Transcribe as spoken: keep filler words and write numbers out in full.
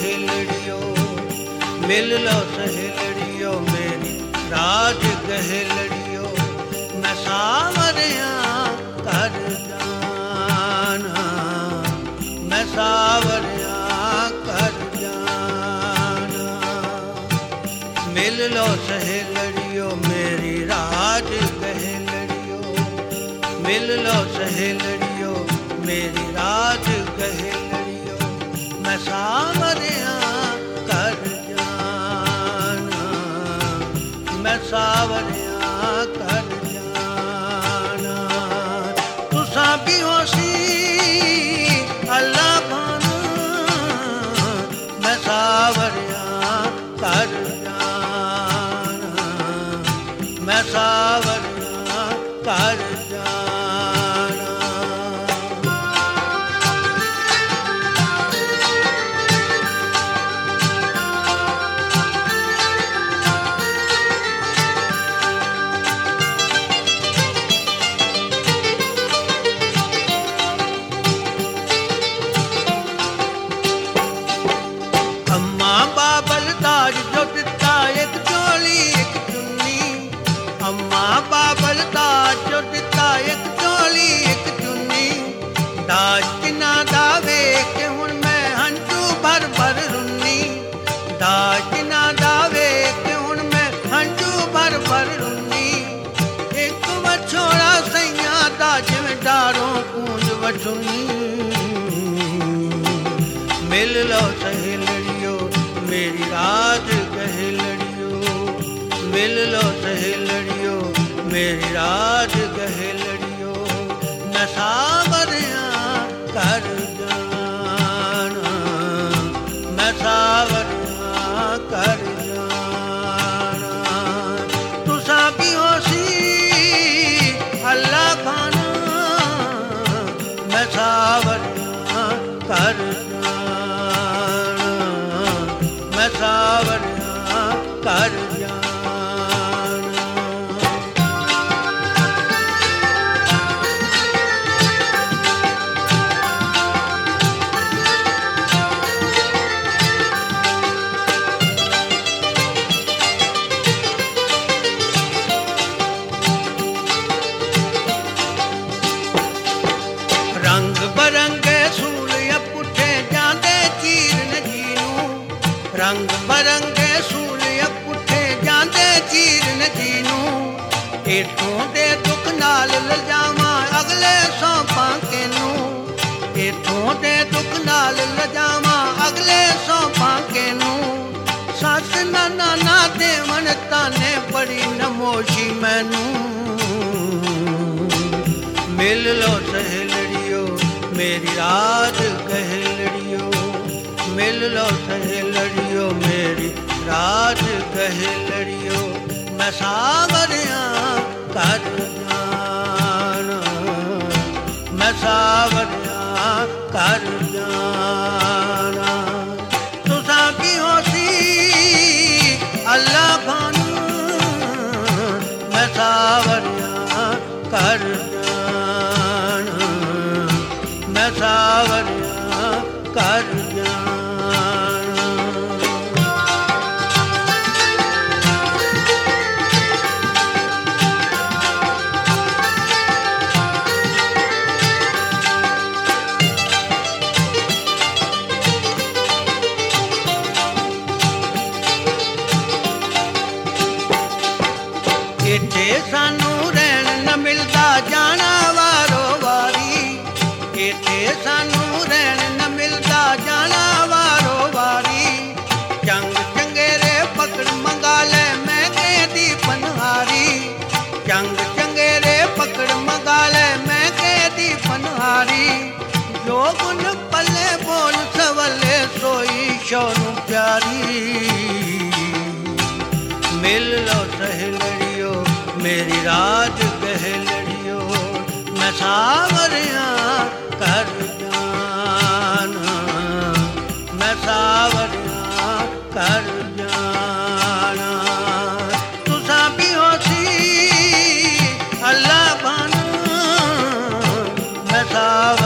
सहेलड़ियो, मिल लो सहेलड़ियो मेरी राज गहेलड़ियो, मैं सावरिया कर जाना, मैं सावरिया कर जाना। मिल लो सहेलड़ियो मेरी राज गहेलड़ियो, मिल लो सहेलड़ियो मेरी राज गहेलड़ियो, मैं सावरिया कर जाना, मैं सावरिया कर जाना। तुसा भी होसी अल्लाह भाना, मैं सावरिया कर जाना, मैं सावरिया कर जाना। अम्मा बाबल ताज जो दिता एक चोली एक चुन्नी, अम्मा बाबल ताज जो दिता एक चोली एक चुन्नी, दाज किना दावे के हुण मैं हंजू भर भर रुन्नी, दाज किना दावे के हुण मैं हंजू भर भर रुन्नी। एक वछोड़ा सैया दा जिवें डारों कूंज वठुन्नी, मिल लो सहेलड़ियो मेरी राज गहेलड़ियो, मिल लो सहेलड़ियो मेरी राज गहेलड़ियो, मैं सावरिया कर जाना, मैं सावरिया कर जाना। तुसा भी होसी अल्लाह खाना, मैं सावरिया कर जाना, मैं सावरिया कर जाना। रंग बरंगे सूल पुठे जांदे चीरन जीनू, रंग बरंगे सूल पुठे जांदे चीरन जीनू। इथों दे दुख नाल लजावां अगले सौंपां केनू, इथों दे दुख नाल लजावां अगले सौंपां केनू। सस नाना ना देवन ताने बड़ी नमोशी मैनू, मिल लो सहेलड़ियो मेरी राज गहेलड़ियो, मिल लो सहेलड़ियो मेरी राज गहेलड़ियो, मैं सावरिया कर जाना, मैं सावरिया कर जाना। तुसा भी होसी अल्लाह भाना, मैं सावरिया कर जाना, मैं सावरिया कर जाना। इत्थे सानू रहन न मिलदा जाना वारो वारी, इत्थे सानू रहन न मिलदा जाना वारो वारी। जंग चंगेरे पकड़ मंगा ले मैं कहदी पनहारी, जंग चंगेरे पकड़ मंगा ले मैं कहदी पनहारी। जो गुन पल्ले बोल सवले सोई शोनू प्यारी, मिल लो सहेलड़ियो मेरी राज गहेलड़ियो, मैं सावरिया कर जाना, मैं सावरिया कर जाना। तुसा भी होसी अल्लाह भाना, मैं सावरिया